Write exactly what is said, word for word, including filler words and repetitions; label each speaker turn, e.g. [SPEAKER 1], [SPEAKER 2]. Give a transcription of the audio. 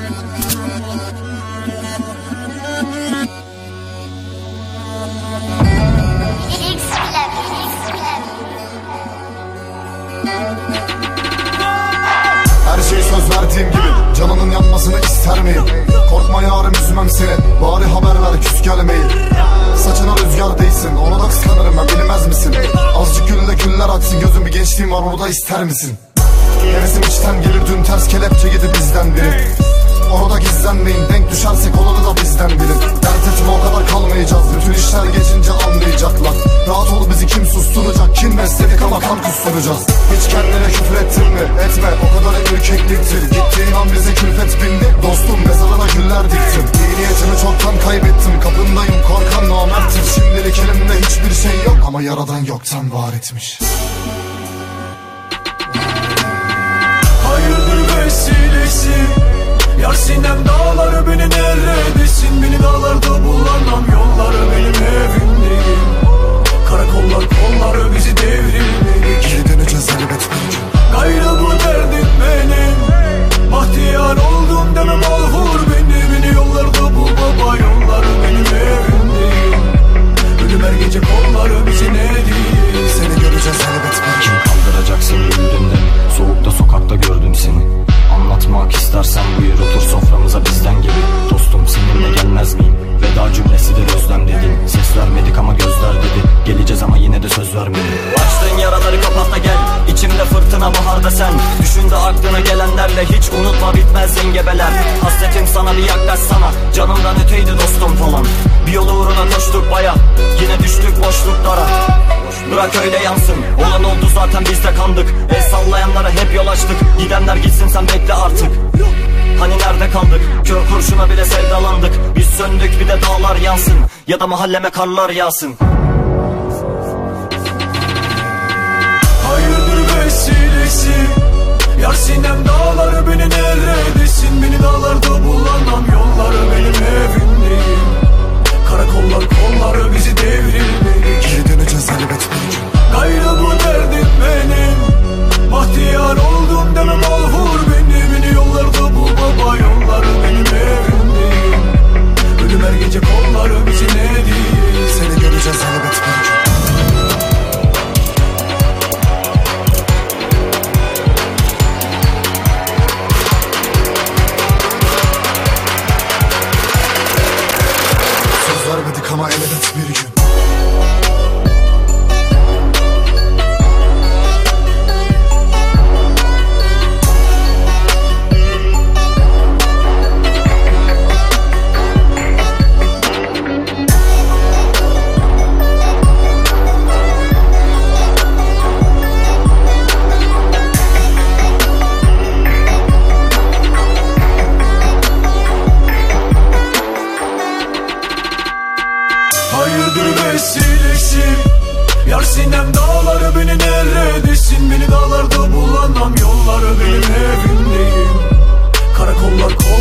[SPEAKER 1] Her şey söz verdiğim gibi, canının yanmasını ister miyim? Korkma yarım, üzmem seni, bari haber ver, küs gelmeyin. Saçına rüzgar değsin, onu da kıskanırım ben, bilmez misin? Azıcık gülle güller açsın, gözüm bir gençliğim var, onu da ister misin? Hevesim içten gelir, dün ters kelepçe yedi bizden biri. Orada gizlenmeyin, denk düşersek olanı da bizden bilin. Dert etme, o kadar kalmayacağız, bütün işler geçince anlayacaklar. Rahat ol, bizi kim susturacak, kim besledik ama kan kusturacağız. Hiç kendine küfür ettin mi? Etme, o kadar erkekliktir. Gittiğin an bize külfet bindi, dostum mezarına güller diktim. İyi niyetimi çoktan kaybettim, kapındayım korkan namerttir. Şimdilik elimde hiçbir şey yok ama yaradan yoktan var etmiş.
[SPEAKER 2] Hayırdır vesilesi, yar sinem dağları beni neredesin? Beni dağlarda bulamam, yolları benim evim değil. Karakollar kolları bizi devrilmedik.
[SPEAKER 1] Geri döneceğiz elbet bir gün.
[SPEAKER 2] Gayrı bu derdim benim, bahtiyar oldum demem alhur beni. Beni yollarda bul baba, yolları benim evim değil. Ölüm her gece kolları bizi ne değil.
[SPEAKER 1] Seni göreceğiz elbet bir gün.
[SPEAKER 3] Kim kaldıracak seni gündünden? Soğukta sokakta gördüm seni. Anlatmak istersen buyur, otur soframıza bizden gibi. Dostum seninle gelmez miyim? Veda cümlesidir özlem dedin. Ses vermedik ama gözler dedi. Geleceğiz ama yine de söz vermedik. Açtığın yaraları kapat da gel. İçimde fırtına, baharda sen. Düşün de aklına gelenlerle, hiç unutma bitmez engebeler. Hasretim sana, bir yaklaşsana, canımdan öteydi dostum falan. Bir yolu uğruna koştuk baya, yine düştük boşluklara. Bırak öyle yansın, olan oldu zaten, biz de kandık. El sallayanlara hep yol açtık. Gidenler gitsin, sen bekle artık. Hani nerede kaldık? Kör kurşuna bile sevdalandık. Biz söndük, bir de dağlar yansın, ya da mahalleme karlar yağsın.
[SPEAKER 2] Hayırdır vesilesi, yar sinem dağları beni neredesin? Beni dağlarda bulamam, yolları benim evim değil. Karakollar kolları bizi devrilmedik.
[SPEAKER 1] Geri döneceğiz elbet bir gün.
[SPEAKER 2] Gayrı bu derdim benim, bahtiyar oldum demem alhur beni. Beni yollarda bul baba, yolları benim evim değil. Ölüm her gece kolları bizi ne değil.
[SPEAKER 1] Seni göreceğiz elbet bir gün. Söz vermedik ama elbet bir gün.
[SPEAKER 2] Hayırdır vesilesi, yar sinem dağları beni neredesin? Beni dağlarda bulamam, yolları benim evim değil. Karakollar